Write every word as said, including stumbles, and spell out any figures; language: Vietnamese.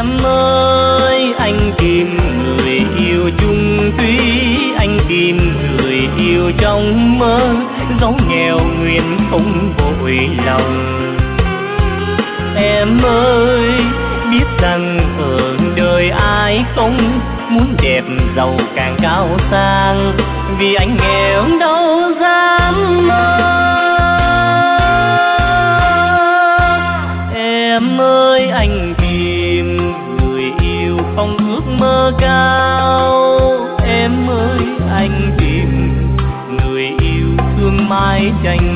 Em ơi anh tìm người yêu chung thủy, anh tìm người yêu trong mơ, dấu nghèo nguyện không vội lòng. Em ơi biết rằng ở đời ai không muốn đẹp giàu càng cao sang, vì anh nghèo đâu dám mơ. Em ơi anh tìm người yêu không ước mơ cao, em ơi anh tìm người yêu thương mái tranh